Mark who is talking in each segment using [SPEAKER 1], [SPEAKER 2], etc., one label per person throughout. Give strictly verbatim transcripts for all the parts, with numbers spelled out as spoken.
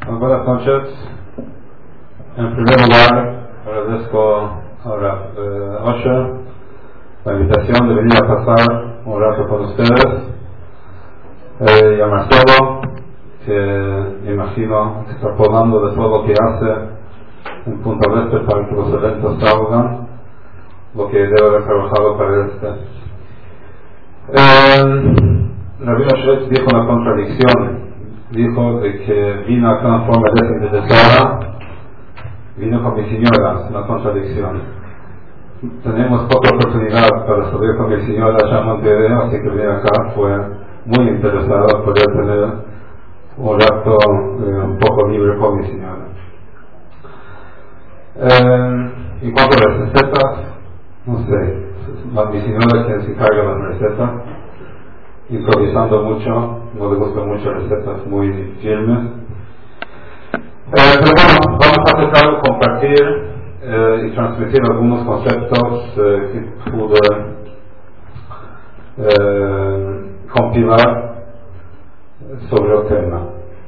[SPEAKER 1] Muy buenas noches. En primer lugar, agradezco a Rav eh, Osher la invitación de venir a pasar un rato con ustedes, eh, y a Marcelo, que me imagino que está podando de todo lo que hace en Punta del Este para que los eventos salgan, lo que debe haber trabajado para este. Eh, Rabino Shretz dijo una contradicción. Dijo de que vino acá en forma desinteresada, vino con mi señora, una contradicción. Tenemos poca oportunidad para salir con mi señora allá en Montevideo, así que venir acá fue muy interesado poder tener un rato eh, un poco libre con mi señora. Eh, en cuanto a las recetas, no sé, mi señora es quien se encarga de las recetas, improvisando mucho, no le gustan mucho recetas muy firmes. Eh, pero bueno, vamos a tratar de compartir eh, y transmitir algunos conceptos eh, que pude eh, compilar sobre el tema.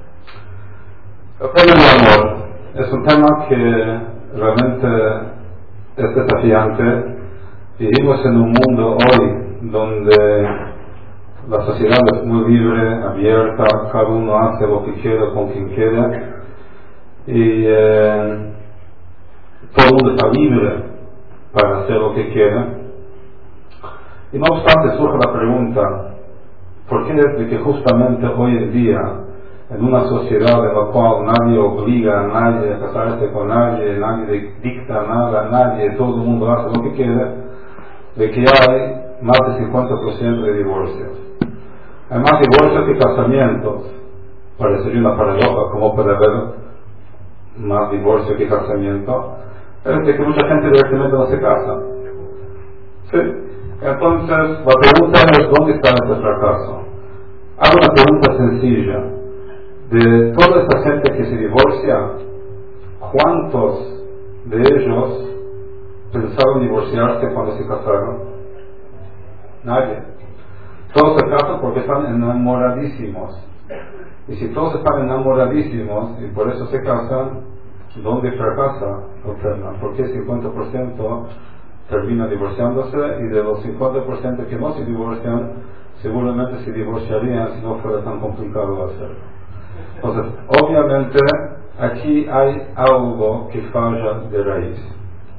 [SPEAKER 1] El tema del amor es un tema que realmente es desafiante. Vivimos en un mundo hoy donde la sociedad es muy libre, abierta, cada uno hace lo que quiere con quien quiere, y eh, todo el mundo está libre para hacer lo que quiere. Y no obstante surge la pregunta, ¿por qué es de que justamente hoy en día, en una sociedad en la cual nadie obliga a nadie a casarse con nadie, nadie dicta nada a nadie, todo el mundo hace lo que quiere, de que hay más del cincuenta por ciento de divorcios? Hay más divorcios que casamientos. Parecería una paradoja, ¿cómo puede haber más divorcio que casamiento? Es de que mucha gente directamente no se casa. ¿Sí? Entonces, la pregunta es, ¿dónde está este fracaso? Hago una pregunta sencilla. De toda esta gente que se divorcia, ¿cuántos de ellos pensaron divorciarse cuando se casaron? Nadie. Todos se casan porque están enamoradísimos. Y si todos están enamoradísimos y por eso se casan, ¿dónde fracasa el tema? Porque el cincuenta por ciento termina divorciándose, y de los cincuenta por ciento que no se divorcian, seguramente se divorciarían si no fuera tan complicado hacerlo. Entonces, obviamente, aquí hay algo que falla de raíz.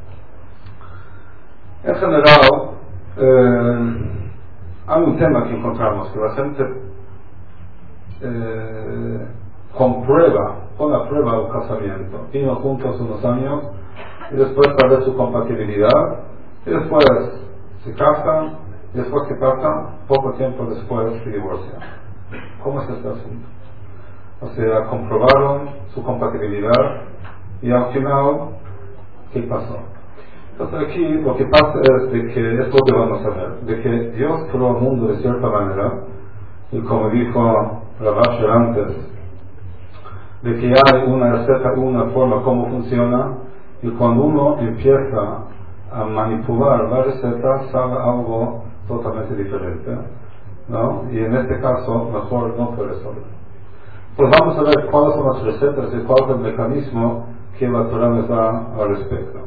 [SPEAKER 1] En general, eh, hay un tema que encontramos, que la gente eh, comprueba, pone a prueba el casamiento. Vino juntos unos años, y después para ver su compatibilidad, y después se casan, y después que pasan, poco tiempo después se divorcian. ¿Cómo es este asunto? O sea, comprobaron su compatibilidad, y al final, ¿qué pasó? Entonces aquí lo que pasa es de que es lo que vamos a ver, de que Dios creó el mundo de cierta manera, y como dijo Rav Asher antes, de que hay una receta, una forma como funciona, y cuando uno empieza a manipular la receta sale algo totalmente diferente, ¿no? Y en este caso mejor no puede ser. Pues vamos a ver cuáles son las recetas y cuál es el mecanismo que la Torah nos da al respecto.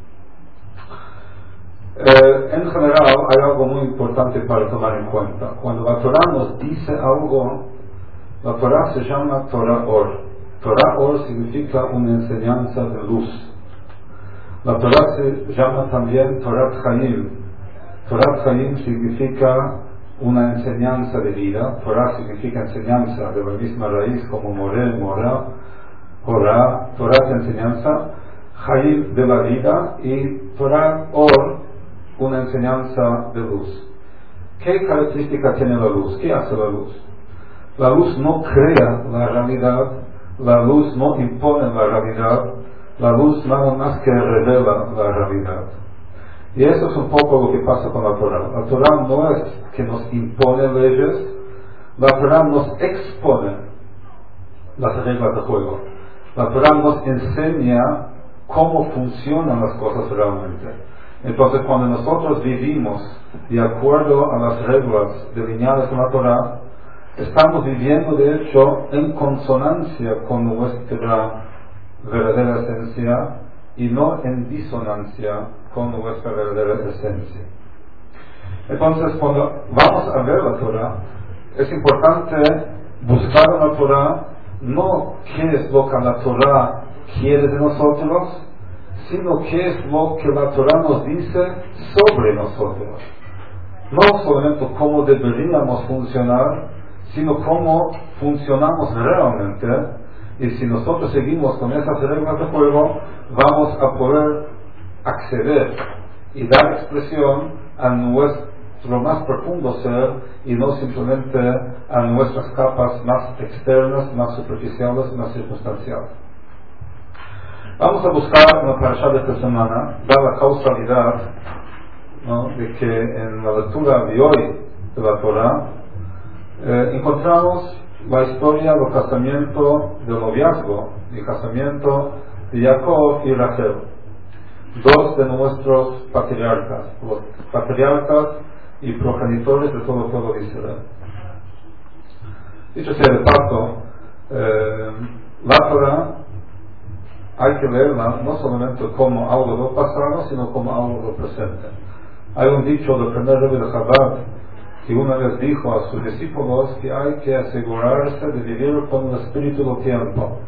[SPEAKER 1] Eh, en general hay algo muy importante para tomar en cuenta. Cuando la Torah nos dice algo, la Torah se llama Torah Or. Torah Or significa una enseñanza de luz. La Torah se llama también Torah Chaim. Torah Chaim significa una enseñanza de vida. Torah significa enseñanza, de la misma raíz como Morel, Morah, Torah. Torah es enseñanza, Chaim de la vida, y Torah Or, una enseñanza de luz. ¿Qué característica tiene la luz? ¿Qué hace la luz? La luz no crea la realidad, la luz no impone la realidad, la luz nada más que revela la realidad. Y eso es un poco lo que pasa con la Torah. La Torah no es que nos impone leyes, la Torah nos expone las reglas de juego. La Torah nos enseña cómo funcionan las cosas realmente. Entonces, cuando nosotros vivimos de acuerdo a las reglas delineadas en la Torah, estamos viviendo de hecho en consonancia con nuestra verdadera esencia y no en disonancia con nuestra verdadera esencia. Entonces, cuando vamos a ver la Torah, es importante buscar en la Torah no qué es lo que la Torah quiere de nosotros, sino qué es lo que la Torah nos dice sobre nosotros. No solamente cómo deberíamos funcionar, sino cómo funcionamos realmente. Y si nosotros seguimos con esas reglas de juego, vamos a poder acceder y dar expresión a nuestro más profundo ser y no simplemente a nuestras capas más externas, más superficiales, más circunstanciales. Vamos a buscar en la parashá de esta semana, dar la causalidad, ¿no?, de que en la lectura de hoy de la Torah eh, encontramos la historia del casamiento, del noviazgo y casamiento de Jacob y Rachel, dos de nuestros patriarcas, los patriarcas y progenitores de todo el pueblo de Israel. Dicho sea de paso, eh, la Torah hay que leerla no solamente como algo del pasado, sino como algo del presente. Hay un dicho del primer rey de Chabad que una vez dijo a sus discípulos que hay que asegurarse de vivir con el espíritu del tiempo.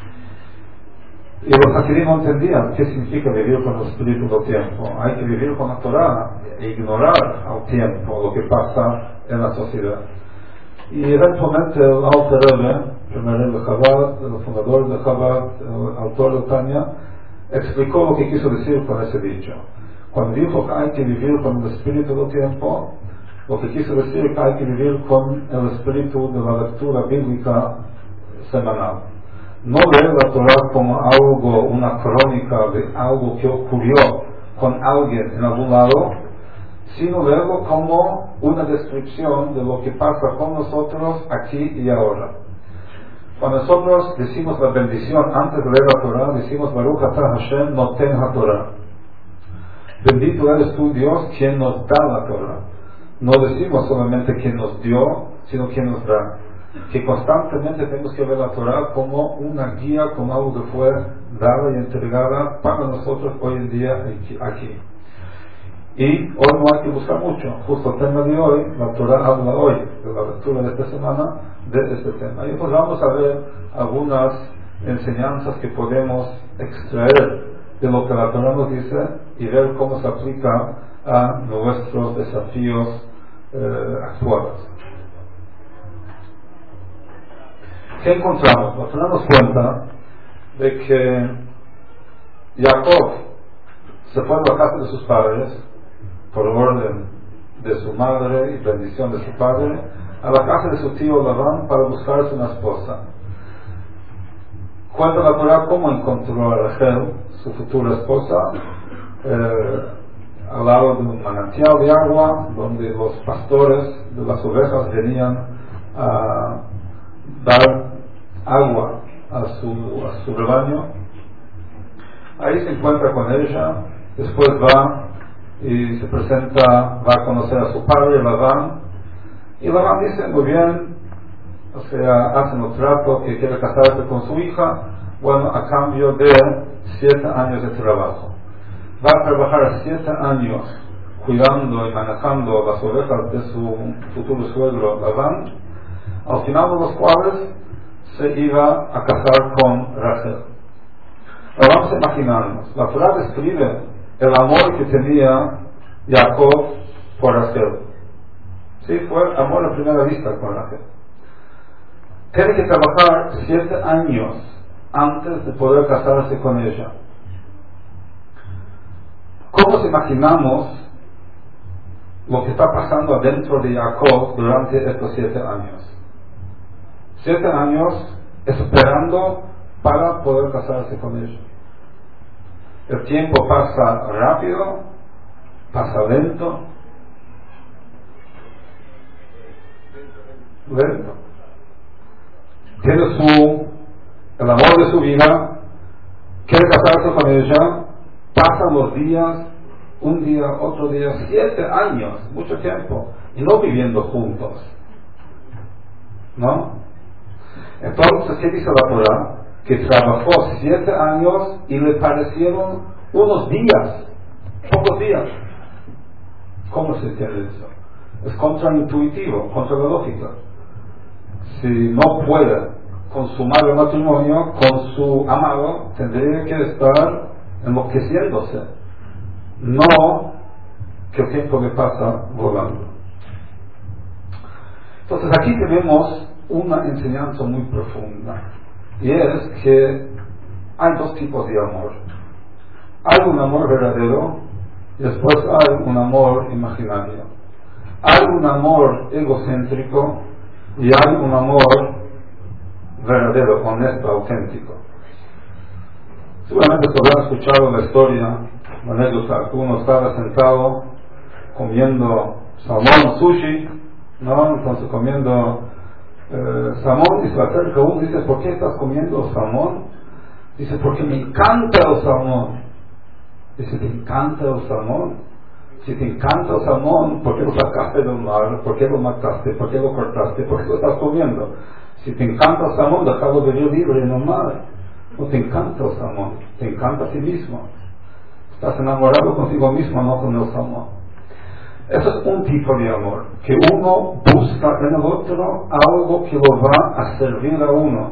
[SPEAKER 1] Y los hasidim no entendían qué significa vivir con el espíritu del tiempo. Hay que vivir con la Torah e ignorar al tiempo lo que pasa en la sociedad. Y eventualmente el Alter Rebbe, el primer rey de Chabad, el fundador de Chabad, el autor de Tanya, explicó lo que quiso decir con ese dicho. Cuando dijo que hay que vivir con el espíritu del tiempo, lo que quiso decir que hay que vivir con el espíritu de la lectura bíblica semanal. No ver la Torah como algo, una crónica de algo que ocurrió con alguien en algún lado, sino verlo como una descripción de lo que pasa con nosotros aquí y ahora. Cuando nosotros decimos la bendición antes de leer la Torah, decimos Baruch atah Hashem noten haTorah. Bendito eres tú, Dios, quien nos da la Torah. No decimos solamente quien nos dio, sino quien nos da. Que constantemente tenemos que ver la Torah como una guía, como algo que fue dada y entregada para nosotros hoy en día aquí. Y hoy no hay que buscar mucho. Justo el tema de hoy, la Torah habla hoy, de la lectura de esta semana, de este tema. Y pues vamos a ver algunas enseñanzas que podemos extraer de lo que la Torah nos dice y ver cómo se aplica a nuestros desafíos eh, actuales. ¿Qué encontramos? La Torah nos cuenta de que Jacob se fue a la casa de sus padres por orden de su madre y bendición de su padre a la casa de su tío Labán para buscarse una esposa. Cuenta la Torah cómo encontró a Rachel, su futura esposa, eh, al lado de un manantial de agua donde los pastores de las ovejas venían a dar agua a su, a su rebaño. Ahí se encuentra con ella, después va y se presenta, va a conocer a su padre Labán, y Labán dice muy bien, o sea, hacen un trato que quiere casarse con su hija, bueno, a cambio de siete años de trabajo. Va a trabajar siete años cuidando y manejando las ovejas de su futuro suegro Labán, al final de los cuales se iba a casar con Rachel. Ahora vamos a imaginarnos, la Torah describe el amor que tenía Jacob por Rachel. Sí, fue amor a primera vista con Rachel. Tiene que trabajar siete años antes de poder casarse con ella. ¿Cómo nos imaginamos lo que está pasando adentro de Jacob durante estos siete años? Siete años esperando para poder casarse con ella. El tiempo pasa rápido, pasa lento, lento. Tiene su, el amor de su vida, quiere casarse con ella, pasan los días, un día, otro día, siete años, mucho tiempo, y no viviendo juntos. ¿no? Entonces, ¿qué dice la Torah? Que trabajó siete años y le parecieron unos días, pocos días. ¿Cómo se entiende eso? Es contraintuitivo, contra la lógica. Si no puede consumar el matrimonio con su amado, tendría que estar enloqueciéndose, no que el tiempo le pasa volando. Entonces aquí tenemos una enseñanza muy profunda, y es que hay dos tipos de amor. Hay un amor verdadero y después hay un amor imaginario. Hay un amor egocéntrico y hay un amor verdadero, honesto, auténtico. Seguramente se habrán escuchado la historia, la anécdota, que uno estaba sentado comiendo salmón, sushi, ¿no? Entonces comiendo eh, salmón, y se acerca uno y dice: ¿por qué estás comiendo salmón? Dice: porque me encanta el salmón. Dice: ¿te encanta el salmón? Si te encanta el salmón, ¿por qué lo sacaste del mar? ¿Por qué lo mataste? ¿Por qué lo cortaste? ¿Por qué lo estás comiendo? Si te encanta el salmón, déjalo vivir libre en el mar. No te encanta el salmón, te encanta a ti mismo. Estás enamorado contigo mismo, no con el salmón. Eso es un tipo de amor, que uno busca en el otro algo que lo va a servir a uno.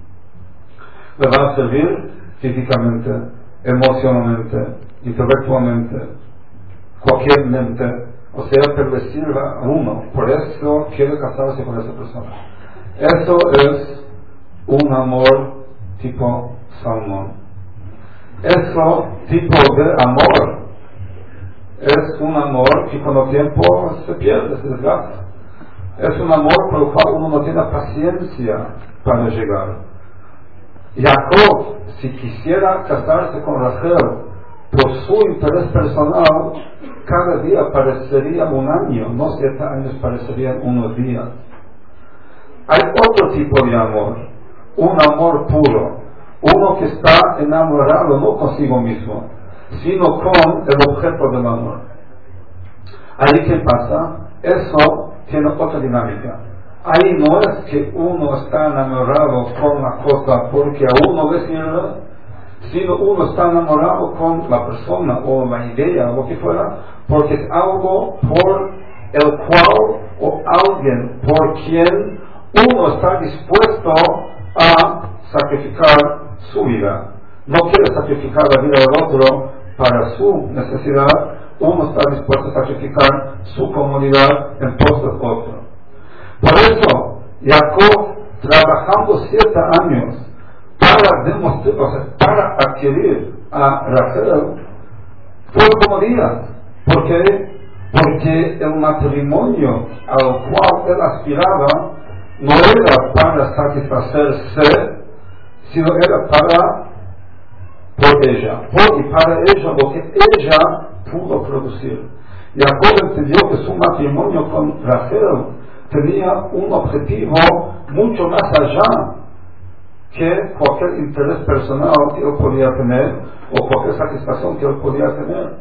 [SPEAKER 1] Le va a servir físicamente, emocionalmente, intelectualmente, cualquier mente, o sea, pervertir a uno. Por eso quiere casarse con esa persona. Eso es un amor tipo salmón. Eso tipo de amor es un amor que con el tiempo se pierde, se desgasta. Es un amor por el cual uno no tiene paciencia para llegar. Jacob, si quisiera casarse con Rachel por su interés personal, cada día parecería un año, no siete años, parecerían unos días. Hay otro tipo de amor, un amor puro, uno que está enamorado no consigo mismo, sino con el objeto del amor. Ahí, ¿qué pasa? Eso tiene otra dinámica. Ahí no es que uno está enamorado con la cosa porque a uno le sirve, sino uno está enamorado con la persona o la idea o lo que fuera, porque es algo por el cual o alguien por quien uno está dispuesto a sacrificar su vida. No quiere sacrificar la vida del otro para su necesidad, uno está dispuesto a sacrificar su comodidad en pos del otro. Por eso, Jacob, trabajando siete años para demostrar, o sea, para adquirir a Rachel, fue como días. ¿Por qué? Porque el matrimonio al cual él aspiraba no era para satisfacerse, sino era para por ella, por y para ella, lo que ella pudo producir. Jacob entendió que su matrimonio con Rachel tenía un objetivo mucho más allá que cualquier interés personal que él podía tener o cualquier satisfacción que él podía tener.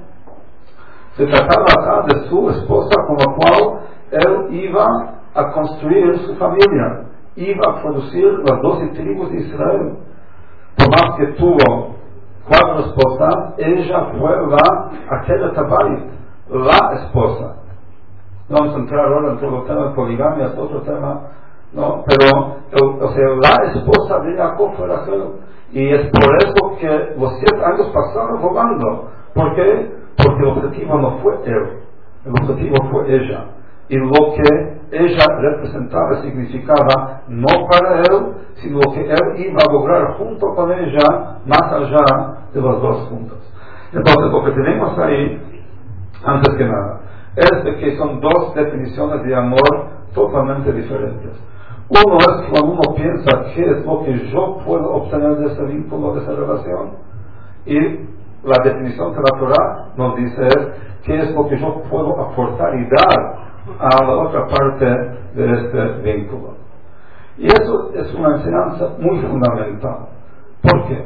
[SPEAKER 1] Se trataba acá de su esposa con la cual él iba a construir su familia, iba a producir las doce tribus de Israel. Por más que tuvo cuatro esposas, ella fue la aquella Tabayit, la esposa. No vamos a entrar ahora en todo el tema de poligamia, es otro tema, ¿no? Pero, el, o sea, la esposa de Jacob fue Rachel. Y es por eso que los siete años pasaron volando. ¿Por qué? Porque el objetivo no fue él, el objetivo fue ella. Y lo que ella representaba, significaba, no para él, sino lo que él iba a lograr junto con ella, más allá de los dos juntos. Entonces, lo que tenemos ahí, antes que nada, es de que son dos definiciones de amor totalmente diferentes. Uno es cuando uno piensa qué es lo que yo puedo obtener de ese vínculo, de esa relación, y la definición que la Torah nos dice es qué es lo que yo puedo aportar y dar a la otra parte de este vínculo. Y eso es una enseñanza muy fundamental. ¿Por qué?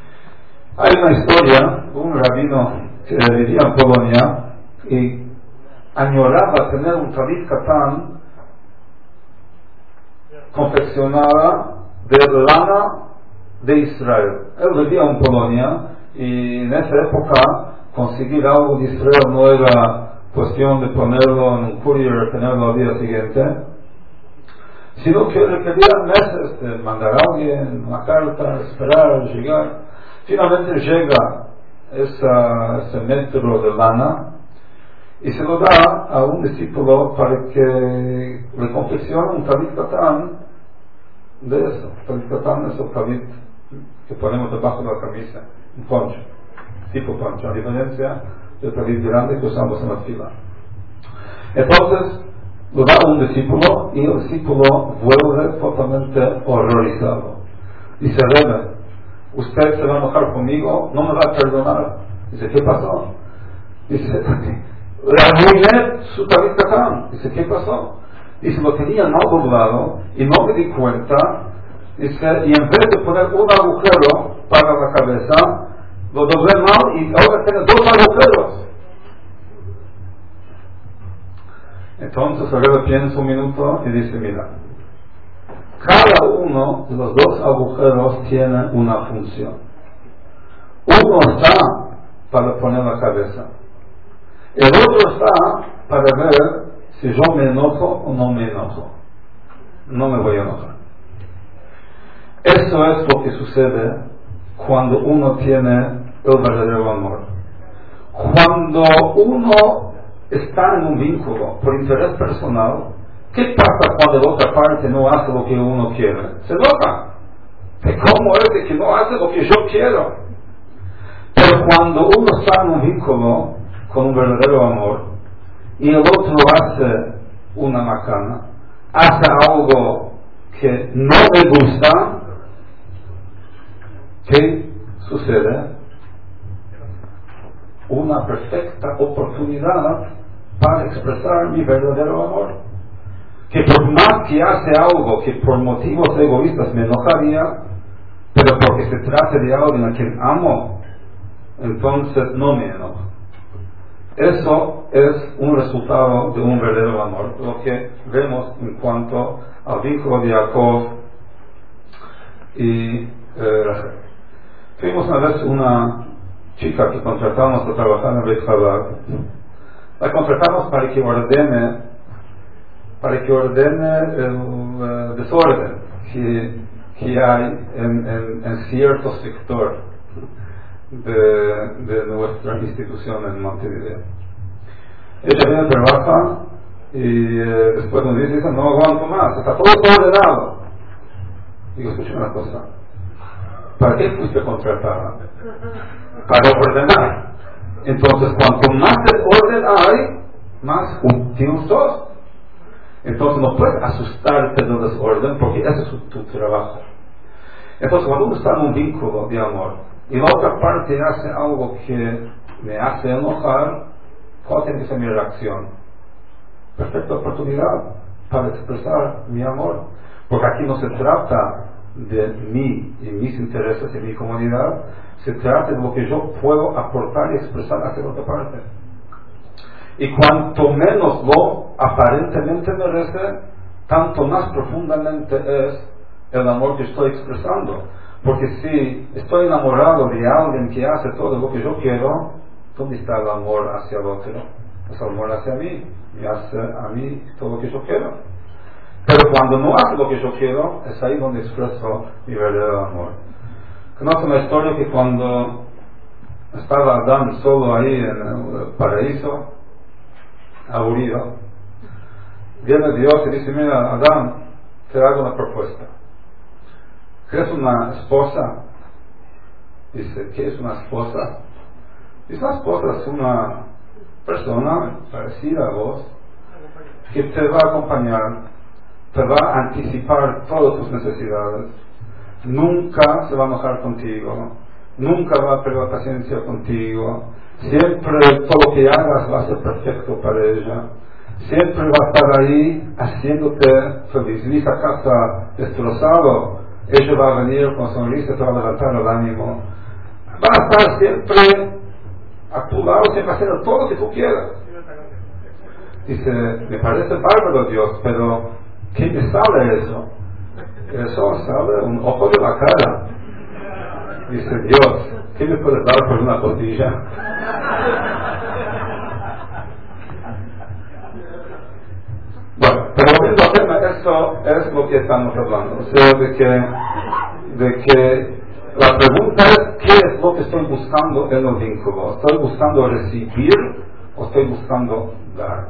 [SPEAKER 1] Hay una historia de un rabino que vivía en Polonia y añoraba tener un talit katán confeccionada de lana de Israel. Él vivía en Polonia y en esa época conseguir algo de Israel no era cuestión de ponerlo en un courier y tenerlo al día siguiente, sino que requería meses de mandar a alguien una carta, esperar, llegar. Finalmente llega esa, ese metro de lana y se lo da a un discípulo para que le confeccione un talit katán de eso. Talit katán es el talit que ponemos debajo de la camisa, un poncho, tipo poncho, a diferencia del talit grande que usamos en la fila. Entonces lo da a un discípulo y el discípulo vuelve totalmente horrorizado. Dice: Rebbe, usted se va a enojar conmigo, no me va a perdonar. Dice: ¿qué pasó? Dice: le arruiné su talit katán. Dice: ¿qué pasó? Dice: lo tenía mal doblado y no me di cuenta. Dice: y en vez de poner un agujero para la cabeza, lo doblé mal y ahora tiene dos agujeros. Entonces el Rebbe piensa un minuto y dice: mira, cada uno de los dos agujeros tiene una función. Uno está para poner la cabeza, el otro está para ver si yo me enojo o no me enojo. No me voy a enojar. Eso es lo que sucede cuando uno tiene el verdadero amor. Cuando uno está en un vínculo por interés personal, ¿qué pasa cuando la otra parte no hace lo que uno quiere? Se enoja. ¿Cómo es de que no hace lo que yo quiero? Pero cuando uno está en un vínculo con un verdadero amor y el otro hace una macana, hace algo que no me gusta, ¿qué sucede? Una perfecta oportunidad para expresar mi verdadero amor. Que por más que hace algo que por motivos egoístas me enojaría, pero porque se trata de alguien a quien amo, entonces no me enojo. Eso es un resultado de un verdadero amor, lo que vemos en cuanto al vínculo de Jacob y eh, Rachel. Tuvimos una vez una chica que contratamos para trabajar en Beit Chabad. La contratamos para que ordene para que ordene el uh, desorden que, que hay en, en, en cierto sector de, de nuestra institución en Montevideo. Ella viene, trabaja y eh, después nos dice: no aguanto más, está todo ordenado. Digo: escucha una cosa, ¿para qué fuiste contratada? Para ordenar. Entonces, cuanto más orden hay, más útil sos. Entonces no puedes asustarte del desorden, porque ese es tu trabajo. Entonces, cuando uno está en un vínculo de amor y la otra parte hace algo que me hace enojar, ¿cuál tiene que ser mi reacción? Perfecta oportunidad para expresar mi amor, porque aquí no se trata de mí y mis intereses y mi comunidad, se trata de lo que yo puedo aportar y expresar hacia la otra parte. Y cuanto menos lo aparentemente merece, tanto más profundamente es el amor que estoy expresando. Porque si estoy enamorado de alguien que hace todo lo que yo quiero, ¿dónde está el amor hacia el otro? Es el amor hacia mí, me hace a mí todo lo que yo quiero. Pero cuando no hace lo que yo quiero, es ahí donde expreso mi verdadero amor. Conozco una historia que cuando estaba Adán solo ahí en el paraíso, aburrido, viene Dios y dice: mira, Adán, te hago una propuesta. ¿Quieres una esposa? Dice: ¿qué es una esposa? Dice: una esposa es una persona parecida a vos, que te va a acompañar, te va a anticipar todas tus necesidades, nunca se va a enojar contigo, nunca va a perder paciencia contigo, siempre todo lo que hagas va a ser perfecto para ella, siempre va a estar ahí haciéndote feliz. En esa casa destrozado, ella va a venir con sonrisa, te va a levantar el ánimo, va a estar siempre a tu lado, siempre haciendo todo lo que tú quieras. Dice: me parece bárbaro, Dios, pero ¿qué me sale eso? eso sale un ojo de la cara. Dice, Dios, ¿qué me puedes dar por una tortilla? Bueno, pero volviendo al tema, eso es lo que estamos hablando. O sea, de que, de que la pregunta es, ¿qué es lo que estoy buscando en el vínculo? ¿Estoy buscando recibir o estoy buscando dar?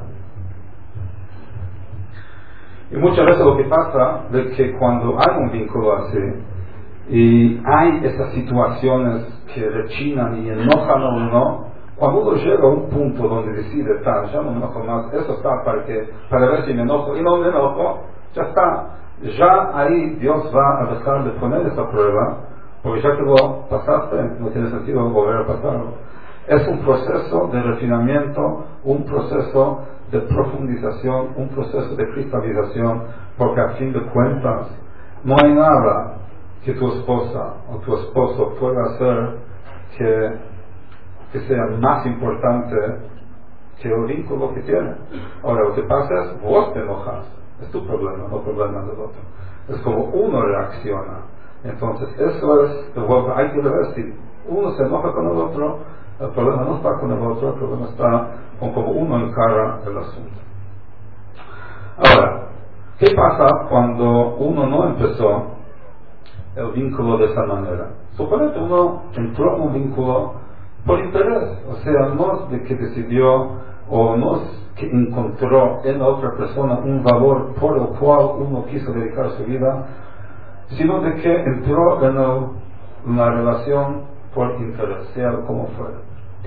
[SPEAKER 1] Y muchas veces lo que pasa es que cuando hay un vínculo así, y hay esas situaciones que rechinan y enojan a uno, cuando uno llega a un punto donde decide, tal, ya no me enojo más, eso está para, que, para ver si me enojo, y no me enojo, ya está. Ya ahí Dios va a dejar de poner esa prueba, porque ya que lo pasaste, no tiene sentido volver a pasarlo. Es un proceso de refinamiento, un proceso de profundización, un proceso de cristalización, porque a fin de cuentas no hay nada que tu esposa o tu esposo pueda hacer que, que sea más importante que el vínculo que tiene. Ahora, lo que pasa es, vos te enojas, es tu problema, no el problema del otro. Es como uno reacciona. Entonces, eso es, de vuelta, hay que ver si uno se enoja con el otro, el problema no está con el otro, el problema está con cómo uno encara el asunto. Ahora, ¿qué pasa cuando uno no empezó el vínculo de esa manera? Suponete uno entró en un vínculo por interés, o sea, no de que decidió o no es que encontró en la otra persona un valor por el cual uno quiso dedicar su vida, sino de que entró en, el, en la relación por interés, sea como fuera.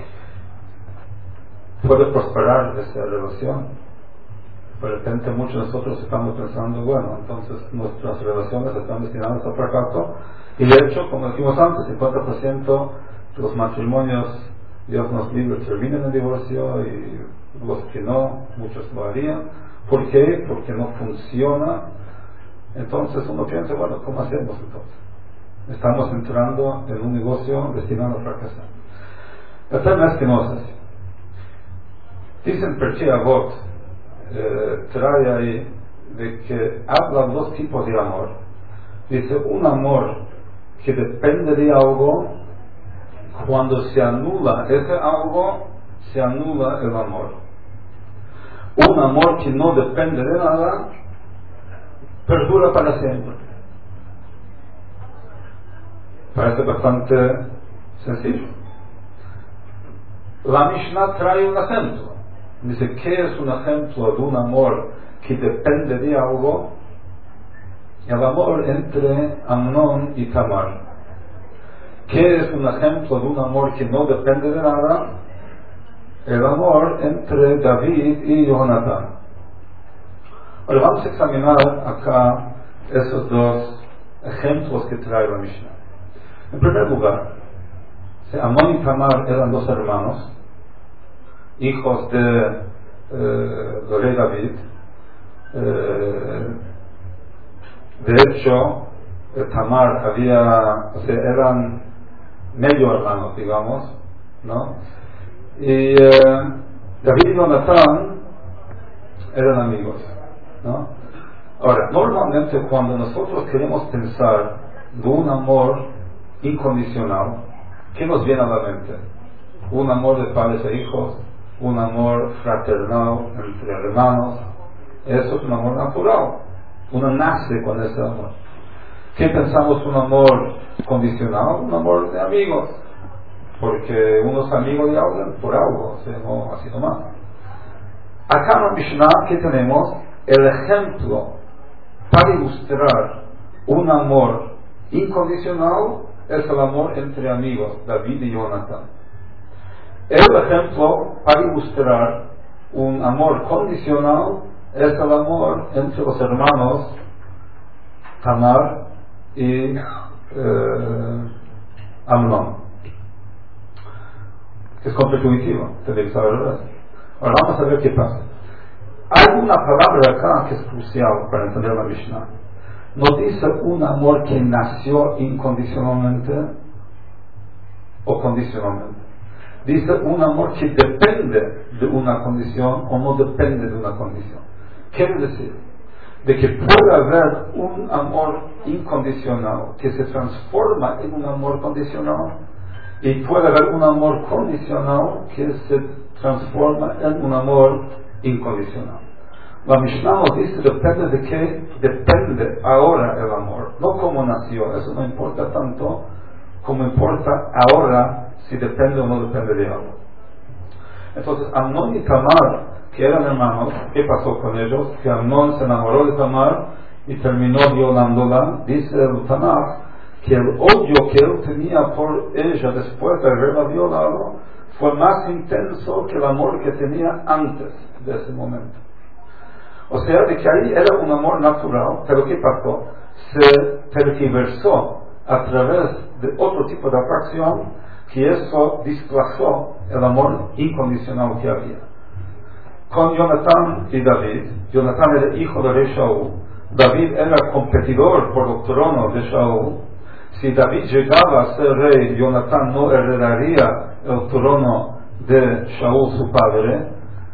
[SPEAKER 1] Puede prosperar esa relación. De repente muchos de nosotros estamos pensando, bueno, entonces nuestras relaciones están destinadas al fracaso, y de hecho, como dijimos antes, cincuenta por ciento de los matrimonios, Dios nos libre, terminan en divorcio, y los que no, muchos lo harían. ¿Por qué? Porque no funciona. Entonces uno piensa, bueno, ¿cómo hacemos entonces? Estamos entrando en un negocio destinado a fracasar. El tema es que no es así. Dicen Pirkei Avot, eh, trae ahí, de que hablan dos tipos de amor. Dice, un amor que depende de algo, cuando se anula ese algo, se anula el amor. Un amor que no depende de nada, perdura para siempre. Parece bastante sencillo. La Mishnah trae un ejemplo. Dice, ¿qué es un ejemplo de un amor que depende de algo? El amor entre Amnón y Tamar. ¿Qué es un ejemplo de un amor que no depende de nada? El amor entre David y Jonatán. Ahora vamos a examinar acá esos dos ejemplos que trae la Mishnah. En primer lugar, Amnón y Tamar eran dos hermanos, hijos de, eh, del rey David. Eh, de hecho, Tamar había, o sea, eran medio hermanos, digamos, ¿no? Y eh, David y Jonatán eran amigos, ¿no? Ahora, normalmente cuando nosotros queremos pensar de un amor incondicional, ¿qué nos viene a la mente? Un amor de padres e hijos, un amor fraternal entre hermanos. Eso es un amor natural. Uno nace con ese amor. ¿Qué pensamos un amor condicional? Un amor de amigos, porque uno es amigo de alguien por algo, o sea, no así nomás. Acá en la Mishnah, ¿qué tenemos? El ejemplo para ilustrar un amor incondicional es el amor entre amigos, David y Jonatán. El ejemplo para ilustrar un amor condicional es el amor entre los hermanos Tamar y eh, Amnón, que es contraintuitivo, tenéis que saber la verdad. Ahora vamos a ver qué pasa. Hay una palabra acá que es crucial para entender la Mishnah. No dice un amor que nació incondicionalmente o condicionalmente. Dice un amor que depende de una condición o no depende de una condición. Quiere decir de que puede haber un amor incondicional que se transforma en un amor condicional, y puede haber un amor condicional que se transforma en un amor incondicional. La Mishnah nos dice, depende de qué depende ahora el amor, no cómo nació. Eso no importa tanto como importa ahora si depende o no depende de algo. Entonces, Amnón y Tamar, que eran hermanos, ¿qué pasó con ellos? Que Amnón se enamoró de Tamar y terminó violándola. Dice el Tanaj que el odio que él tenía por ella después de haberla violado fue más intenso que el amor que tenía antes de ese momento. O sea, de que ahí era un amor natural, pero ¿qué pasó? Se tergiversó a través de otro tipo de atracción, que eso desplazó el amor incondicional que había. Con Jonatán y David, Jonatán era hijo de rey Shaul, David era competidor por el trono de Shaul. Si David llegaba a ser rey, Jonatán no heredaría el trono de Shaul su padre.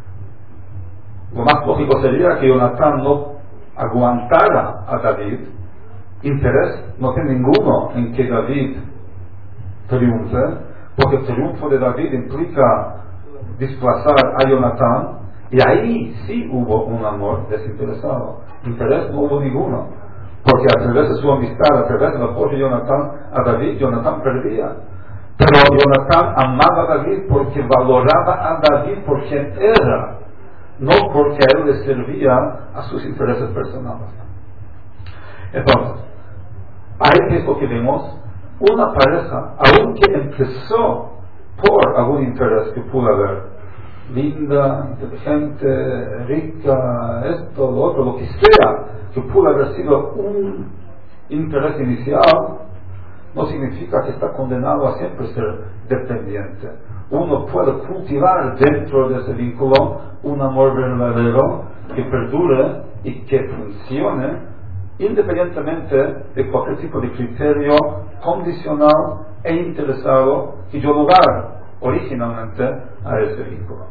[SPEAKER 1] Lo más lógico sería que Jonatán no aguantara a David. Interés no tiene ninguno en que David triunfe, porque el triunfo de David implica desplazar a Jonatán, y ahí sí hubo un amor desinteresado. Interés no hubo ninguno, porque a través de su amistad, a través del apoyo de Jonatán a David, Jonatán perdía. Pero Jonatán amaba a David porque valoraba a David por quien era, no porque a él le servía a sus intereses personales. Entonces, ahí es lo que vemos. Una pareja, aunque empezó por algún interés que pudo haber, linda, inteligente, rica, esto, lo otro, lo que sea, que pudo haber sido un interés inicial, no significa que está condenado a siempre ser dependiente. Uno puede cultivar dentro de ese vínculo un amor verdadero que perdure y que funcione independientemente de cualquier tipo de criterio condicional e interesado que dio lugar originalmente a ese vínculo.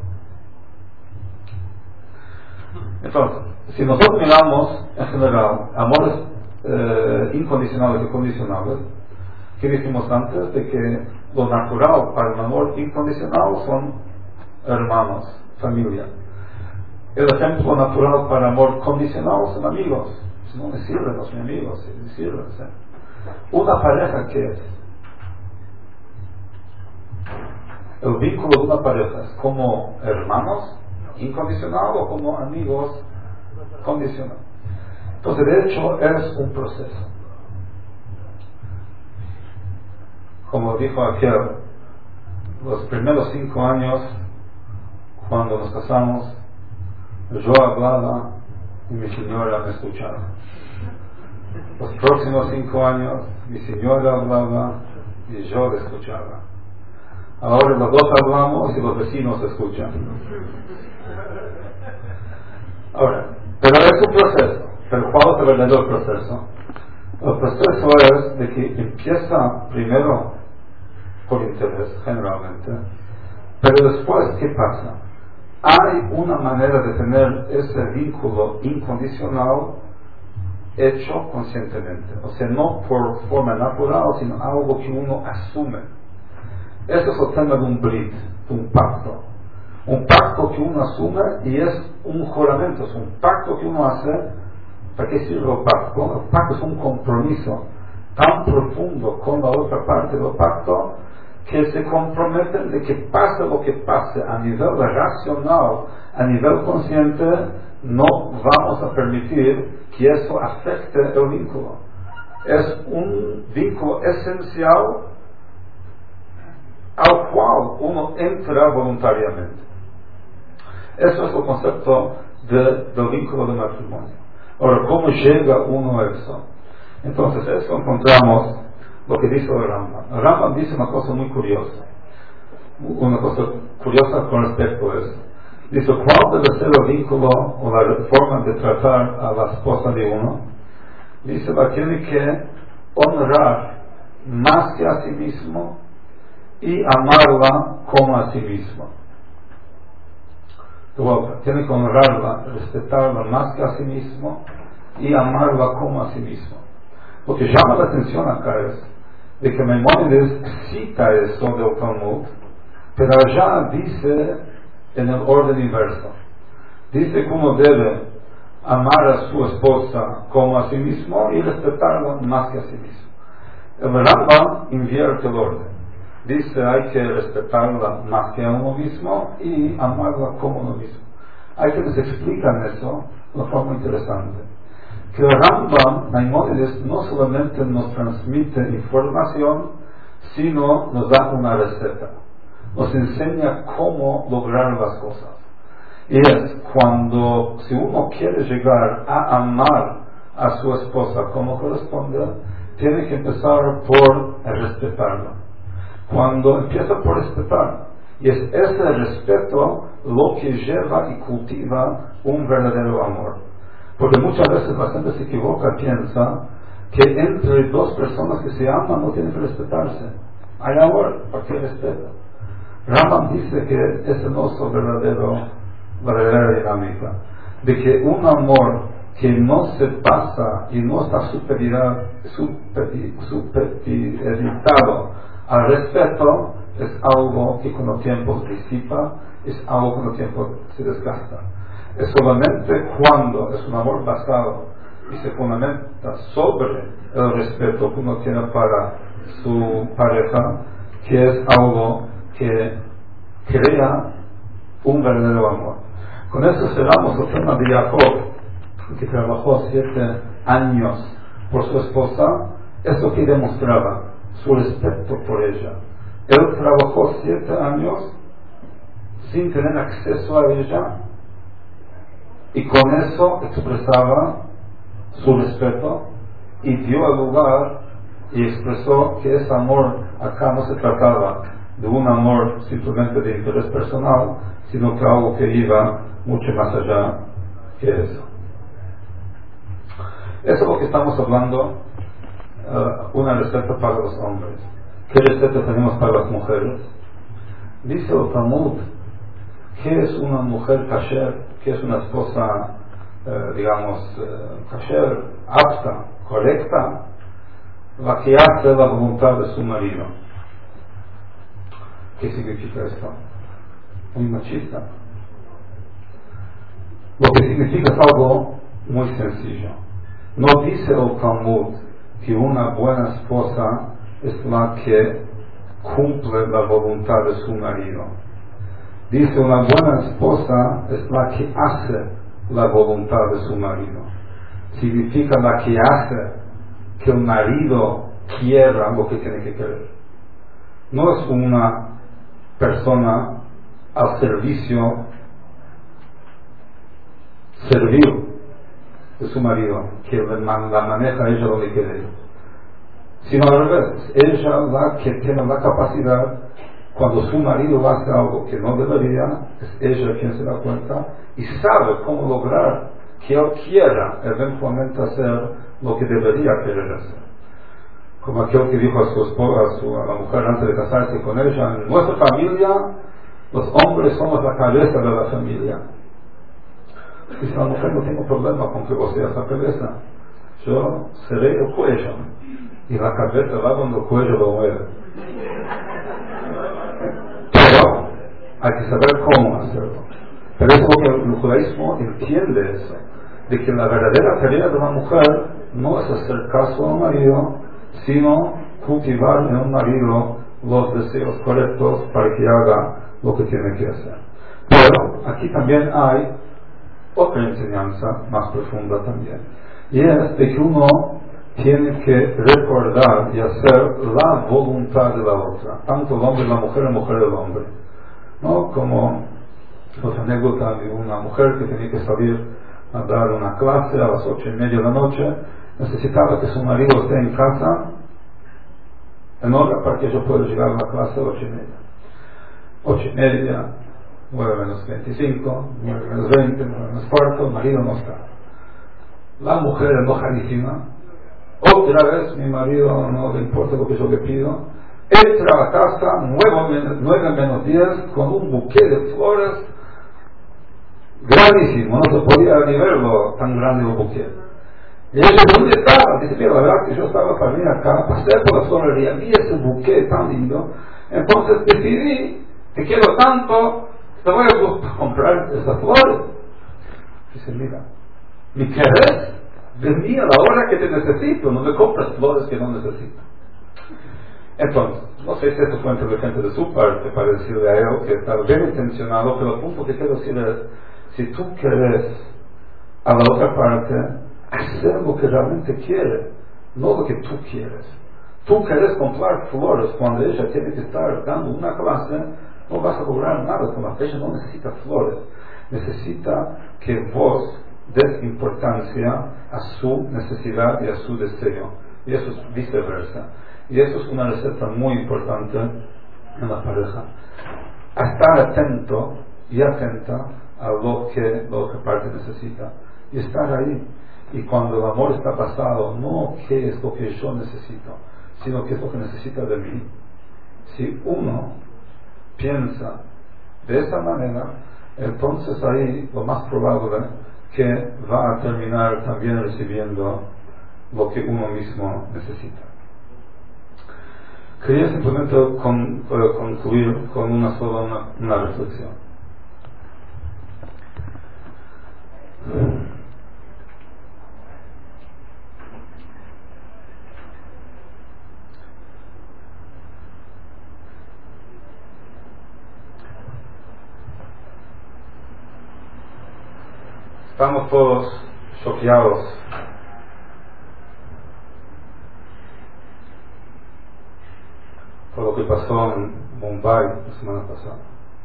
[SPEAKER 1] Entonces, si nosotros miramos en general amores eh, incondicionales y condicionales, que dijimos antes de que lo natural para el amor incondicional son hermanos, familia. El ejemplo natural para amor condicional son amigos. No me sirven los amigos, me sirven. ¿Sí? Una pareja, ¿qué es? El vínculo de una pareja es como hermanos incondicional o como amigos condicional. Entonces, de hecho, es un proceso. Como dijo aquel, los primeros cinco años, cuando nos casamos, yo hablaba y mi señora me escuchaba. Los próximos cinco años, mi señora hablaba y yo le escuchaba. Ahora los dos hablamos y los vecinos escuchan. Ahora, pero es un proceso. Pero ¿cuál es el verdadero proceso? El proceso es de que empieza primero por interés, generalmente, pero después, ¿qué pasa? Hay una manera de tener ese vínculo incondicional hecho conscientemente, o sea, no por forma natural, sino algo que uno asume. Eso es el tema de un brit, un pacto. Un pacto que uno asume y es un juramento, es un pacto que uno hace. ¿Para qué sirve el pacto? El pacto es un compromiso tan profundo con la otra parte del pacto que se comprometen de que pase lo que pase a nivel racional, a nivel consciente, no vamos a permitir que eso afecte el vínculo. Es un vínculo esencial al cual uno entra voluntariamente. Eso es el concepto de, del vínculo de matrimonio. Ahora, ¿cómo llega uno a eso? Entonces, eso encontramos lo que dice el Rambam. El Rambam dice una cosa muy curiosa. Una cosa curiosa con respecto a eso. Dice, ¿cuál debe ser el vínculo o la forma de tratar a la esposa de uno? Dice, la tiene que honrar más que a sí mismo y amarla como a sí mismo. Luego, tiene que honrarla, respetarla más que a sí mismo
[SPEAKER 2] y amarla como a sí mismo. Lo que llama la atención acá es de que Maimónides cita eso del Talmud, pero allá dice en el orden inverso. Dice que uno debe amar a su esposa como a sí mismo y respetarla más que a sí mismo. El Rambam invierte el orden. Dice hay que respetarla más que a uno mismo y amarla como uno mismo. Hay que les explican eso de una forma interesante. Que el Rambam, Maimónides, no solamente nos transmite información, sino nos da una receta. Nos enseña cómo lograr las cosas. Y es cuando, si uno quiere llegar a amar a su esposa como corresponde, tiene que empezar por respetarla. Cuando empieza por respetar, y es ese respeto lo que lleva y cultiva un verdadero amor. Porque muchas veces la gente se equivoca, piensa que entre dos personas que se aman no tienen que respetarse. Hay amor, ¿para qué respeto? Rambam dice que ese no es el verdadero, la verdadera dinámica. De que un amor que no se pasa y no está supeditado al respeto es algo que con el tiempo se disipa, es algo que con el tiempo se desgasta. Es solamente cuando es un amor basado y se fundamenta sobre el respeto que uno tiene para su pareja, que es algo que crea un verdadero amor. Con eso cerramos el tema de Jacob, que trabajó siete años por su esposa. Eso que demostraba su respeto por ella. Él trabajó siete años sin tener acceso a ella y con eso expresaba su respeto y dio el lugar y expresó que ese amor acá no se trataba de un amor simplemente de interés personal, sino que algo que iba mucho más allá que eso. Eso es lo que estamos hablando, uh, una receta para los hombres. ¿Qué receta tenemos para las mujeres? Dice el Talmud, ¿qué es una mujer kasher? ¿Qué es una esposa, eh, digamos, eh, kasher, apta, correcta? La que hace la voluntad de su marido. ¿Qué significa esto? Muy machista. Lo que significa es algo muy sencillo. No dice el Talmud que una buena esposa es la que cumple la voluntad de su marido. Dice una buena esposa es la que hace la voluntad de su marido. Significa la que hace que el marido quiera lo que tiene que querer. No es una persona al servicio servil de su marido, que la maneja ella donde quiere, sino al revés, ella la que tiene la capacidad, cuando su marido hace algo que no debería, es ella quien se da cuenta y sabe cómo lograr que él quiera eventualmente hacer lo que debería querer hacer. Como aquel que dijo a su esposa, a, su, a la mujer antes de casarse con ella, en nuestra familia los hombres somos la cabeza de la familia. Dice la mujer, no tengo problema con que vos seas la cabeza, yo seré el cuello y la cabeza va donde el cuello lo mueve. Pero hay que saber cómo hacerlo. Pero es porque el judaísmo entiende eso, de que la verdadera tarea de una mujer no es hacer caso a un marido, sino cultivar en un marido los deseos correctos para que haga lo que tiene que hacer. Pero aquí también hay otra enseñanza más profunda también, y es de que uno tiene que recordar y hacer la voluntad de la otra, tanto el hombre y la mujer, la mujer y el hombre, ¿no? Como pues, anécdota de una mujer que tenía que salir a dar una clase a las ocho y media de la noche, necesitaba que su marido esté en casa en hora para que ella pueda llegar a la clase a las ocho y media. Ocho y media, nueve menos veinticinco, nueve menos veinte, nueve menos cuarto, el marido no está. La mujer enojadísima, otra vez mi marido no le importa lo que yo le pido, entra a la casa nueve menos diez con un buqué de flores grandísimo, no se podía ni verlo tan grande el buqué. Y ella dice, ¿dónde estaba? Dice, mira, la verdad que yo estaba para venir acá, pasé por la florería, vi ese buque tan lindo, entonces decidí, te quiero tanto, te voy a comprar esas flores. Dice, mira, mi querés de mí a la hora que te necesito, no me compras flores que no necesito. Entonces, no sé si esto fue inteligente de su parte para decirle a él que estaba bien intencionado, pero el punto que quiero decir es, si tú querés a la otra parte hacer lo que realmente quiere, no lo que tú quieres. Tú querés comprar flores cuando ella tiene que estar dando una clase, no vas a lograr nada con la ella no necesita flores, necesita que vos des importancia a su necesidad y a su deseo, y eso es viceversa. Y eso es una receta muy importante en la pareja. A estar atento y atenta a lo que la otra parte necesita. Y estar ahí. Y cuando el amor está pasado, no qué es lo que yo necesito, sino qué es lo que necesita de mí. Si uno piensa de esa manera, entonces ahí lo más probable que va a terminar también recibiendo lo que uno mismo necesita. Quería simplemente con, uh, concluir con una sola una, una reflexión. Estamos todos choqueados por lo que pasó en Mumbai la semana pasada.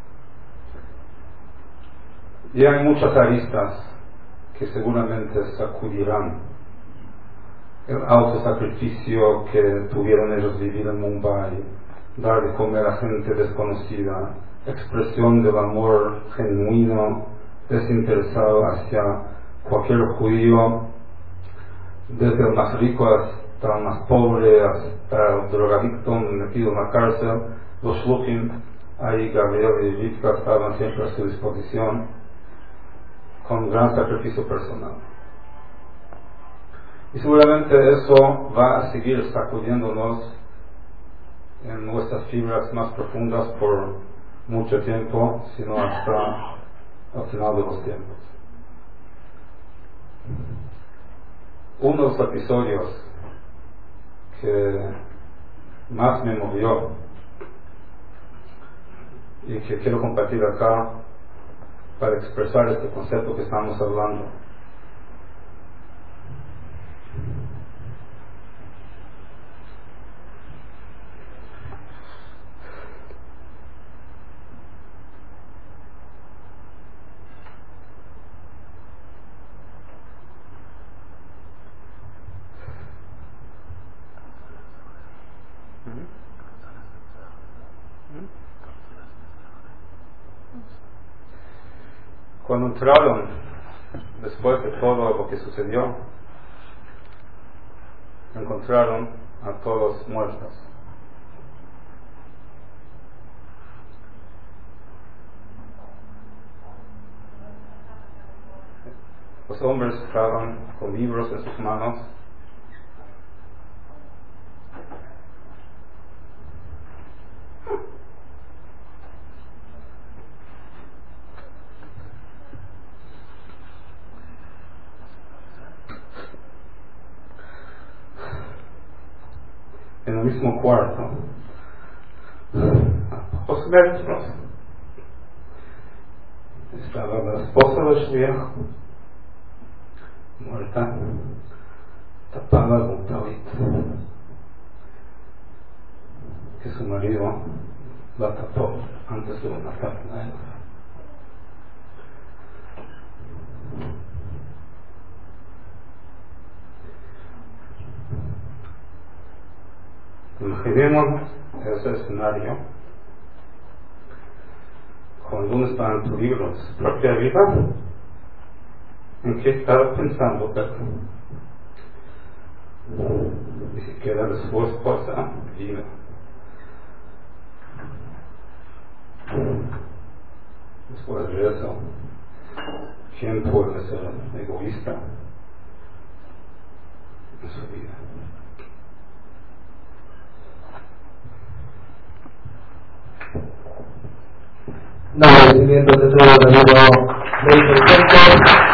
[SPEAKER 2] Y hay muchas aristas que seguramente sacudirán el autosacrificio que tuvieron ellos vivir en Mumbai, dar de comer a gente desconocida, expresión del amor genuino, desinteresado hacia cualquier judío, desde el más rico hasta el más pobre, hasta el drogadicto metido en la cárcel. Los shluchim, ahí Gabriel y Rivka estaban siempre a su disposición, con gran sacrificio personal. Y seguramente eso va a seguir sacudiéndonos en nuestras fibras más profundas por mucho tiempo, sino hasta al final de los tiempos. Uno de los episodios que más me movió y que quiero compartir acá para expresar este concepto que estamos hablando. Cuando entraron, después de todo lo que sucedió, encontraron a todos muertos. Los hombres estaban con libros en sus manos, en el mismo cuarto, a pocos metros, estaba la esposa de Shliach, muerta, tapada con talit, que su marido la tapó antes de matarla a él. Imaginemos ese escenario cuando uno está en tu libro de su propia vida, en qué estaba pensando, pero ni siquiera de su esposa vive. Después de eso, ¿quién puede ser egoísta?
[SPEAKER 1] de su vida.
[SPEAKER 3] Un agradecimiento de todo el amigo muy perfecto.